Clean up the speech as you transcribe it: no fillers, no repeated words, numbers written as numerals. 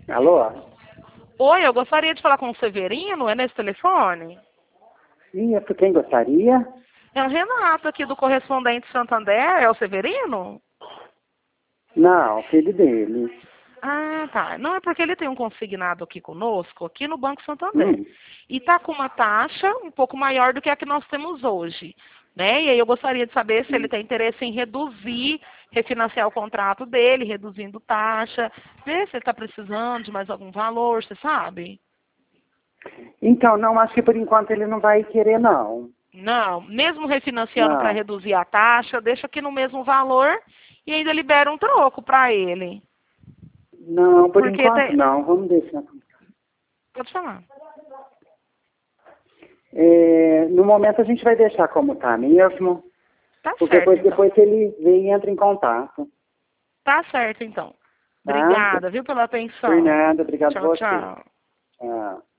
Alô? Oi, eu gostaria de falar com o Severino, é nesse telefone? Sim, é por quem gostaria? É o Renato aqui do Correspondente Santander, é o Severino? Não, filho dele. Ah, tá. Não, é porque ele tem um consignado aqui conosco, aqui no Banco Santander. Hum. E tá com uma taxa um pouco maior do que a que nós temos hoje. Né? E aí eu gostaria de saber se ele tem interesse em reduzir, refinanciar o contrato dele, reduzindo taxa, ver se ele está precisando de mais algum valor, você sabe? Então, não, acho que por enquanto ele não vai querer, não. Não, mesmo refinanciando para Não. reduzir a taxa, deixa aqui no mesmo valor e ainda libera um troco para ele. Não, por Porque enquanto tem... não. Vamos deixar. Pode falar. No momento a gente vai deixar como tá mesmo. Tá Porque certo, então. depois que ele vem e entra em contato. Tá certo, então. Tá? Obrigada, viu, pela Por atenção. nada, obrigado a Tchau, você. tchau. Tchau.